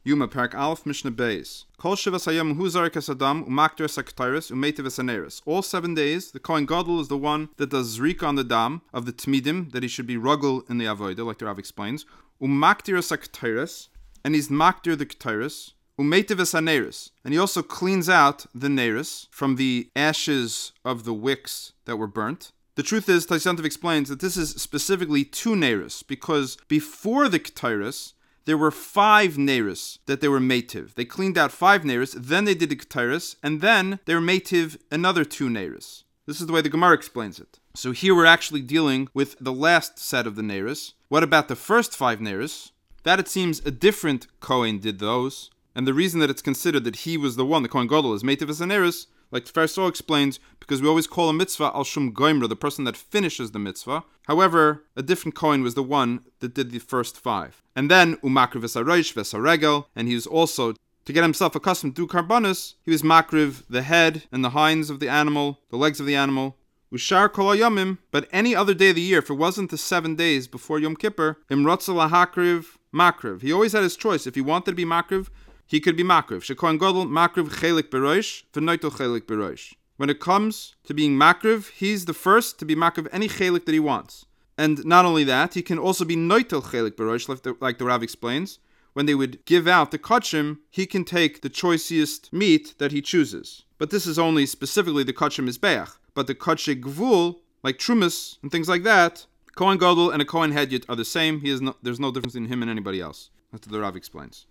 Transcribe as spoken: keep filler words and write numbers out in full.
Yuma Parak Aleph Mishnah Beis. Kol Shivas Hayom Hu Zarek Adam Umakter Saktiris Umetiv Esaneris. All seven days, the Kohen Gadol is the one that does zrika on the dam of the Tmidim, that he should be ruggle in the avodah, like the Rav explains. Umakter Saktiris, and he's makter the Ktiris. Umetiv Esaneris, and he also cleans out the neris from the ashes of the wicks that were burnt. The truth is, Taisantiv explains that this is specifically two neris, because before the Ktiris, there were five neris that they were metiv. They cleaned out five neris, then they did the k'tairis, and then they were metiv another two neris. This is the way the Gemara explains it. So here we're actually dealing with the last set of the neris. What about the first five neris? That it seems a different Kohen did those, and the reason that it's considered that he was the one, the Kohen Gadol, is metiv as a neris, like the Pharisee explains, because we always call a mitzvah al shum goimra, the person that finishes the mitzvah. However, a different Kohen was the one that did the first five. And then umakriv v'sarosh v'saregel, and he was also, to get himself accustomed to do karbanos, he was makriv the head and the hinds of the animal, the legs of the animal. Ushar kol hayomim, but any other day of the year, if it wasn't the seven days before Yom Kippur, imrotza lahakriv makriv. He always had his choice. If he wanted to be makriv, he could be makriv. Shekohen Gadol makriv chelik berosh v'noitel chelik berosh. When it comes to being makriv, he's the first to be makriv any chelik that he wants. And not only that, he can also be noitel chelik berosh, like the, like the Rav explains. When they would give out the kachim, he can take the choicest meat that he chooses. But this is only specifically the kachim mizbeach. But the kachim gvul, like trumas and things like that, Kohen Gadol and a Kohen Hedyot are the same. He is no, there's no difference in him and anybody else. That's what the Rav explains.